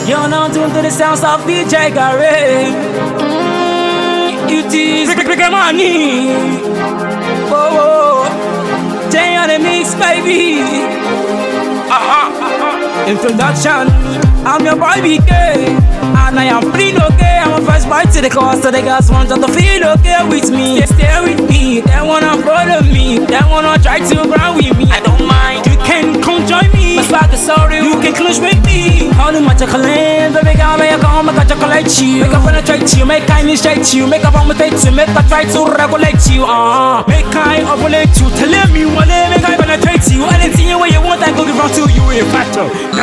You're now tuned to the sounds of DJ Gary. It is Rick Money. Oh, Jay on the mix, baby. Introduction. I'm your boy BK, and I am feeling okay. I'm a first boy to the coast, so the girls want to feel okay with me. They stay with me, they wanna follow me, they wanna try to run with me. I don't mind, you can come join me. My swag is sorry, you can clutch with me. All in my chocolate, baby girl, make I come, make I chocolate you. Make I penetrate you, make I initiate you, make I vomitate you, make I try to regulate you. Make I ovulate you, tell me what make I penetrate you. Anything where you want, I go give out to you in fact.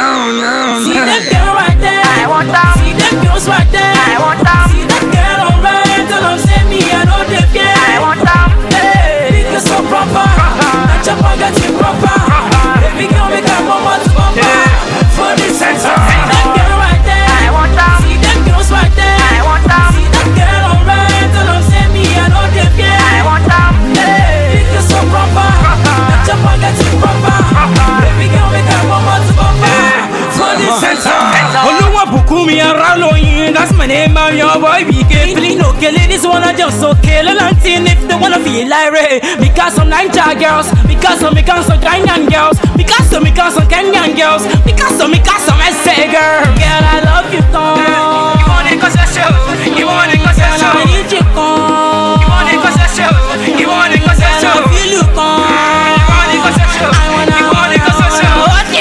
No. See that girl right there, I want that. See that girls right there, I want that. See that girl alright, tell them say me, I know they care, I want that. Hey, because so proper, not your pocket you proper. Baby girl, make a bumper to bumper for the center. See that girl right there, I want that. See that girls right there, I want that. See that girl alright, tell them say me, I know they care, I want that. Hey, because so proper, not your pocket you proper. Baby girl, make a bumper to bumper for the center. Oluwa bukumi aralo yin, that's my name, I'm your boy BK. Feeling okay, ladies wanna just okay, Lantin if they wanna feel like Ray. Because some Niger girls, because some Kenyan girls, because some Kenyan girls, because some SA girl. Girl, I love you, come. You want it 'cause I show, you want it 'cause I show. I need you, come. You want it 'cause I show, you want it 'cause I show. I feel you, come. You want it 'cause I show, you want it 'cause I show.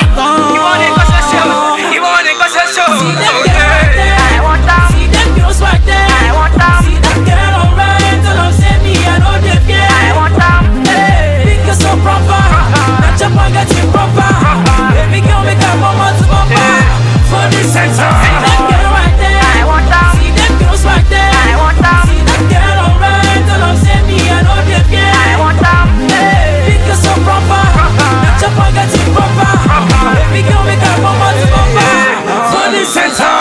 You want it 'cause I show, you want it 'cause I show. See that girl right there, I want that. See that girls right there, I want that. See that girl alright, tell them say me, I know they care, I want that. Hey, because so proper, not your pocket you proper. Baby girl, make a bumper to bumper for the center. See that girl right there, I want that. See that girls right there, I want that. See that girl alright, tell them say me, I know they care, I want that. Hey, because so proper, not your pocket you proper. Baby girl, make a bumper to bumper for the center.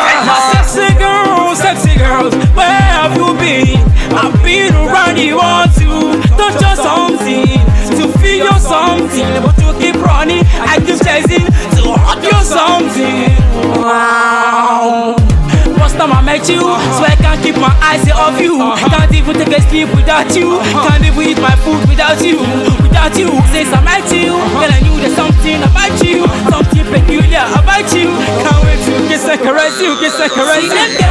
Sexy girls, where have you been? I've been around the world to touch your something, to feel your something, but to keep running, I keep chasing to hug your something. Wow. First time I met you, so I can't keep my eyes off you. Can't even take a sleep without you. Can't even eat my food without you. Without you, since I met you, then I knew there's something about you, something peculiar about you. Can't wait to kiss and caress you, kiss and caress you.